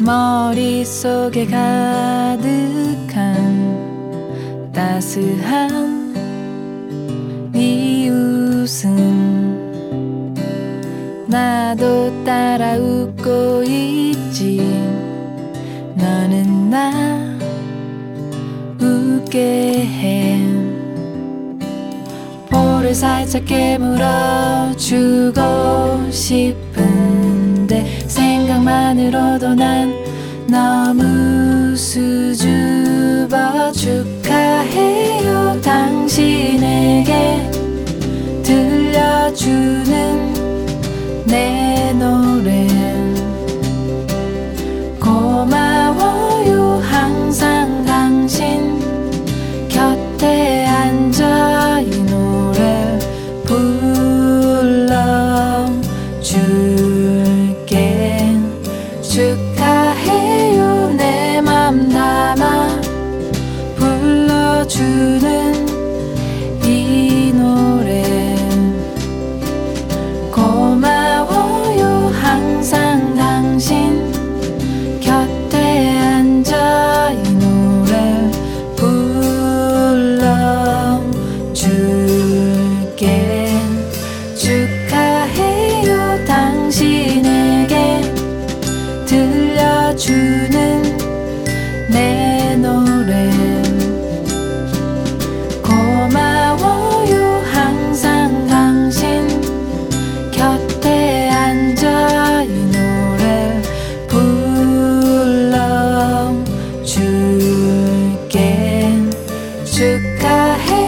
머릿속에 가득한 따스한 네 웃음 나도 따라 웃고 있지 너는 나 웃게 해 볼을 살짝 깨물어주고 싶은데 생각만으로도 난 너무 수줍어 축하해요 당신에게 들려주는 내 노래 고마워요 항상 당신 곁에 앉아 이 노래 불러줄게 축하해요 내 맘 담아 불러주는 이 노래 고마워요 항상 당신 곁에 앉아 이 노래 불러줄게 축하해요 당신에게 들려주는 내 노래 고마워요 항상 당신 곁에 앉아 이 노래 불러줄게 축하해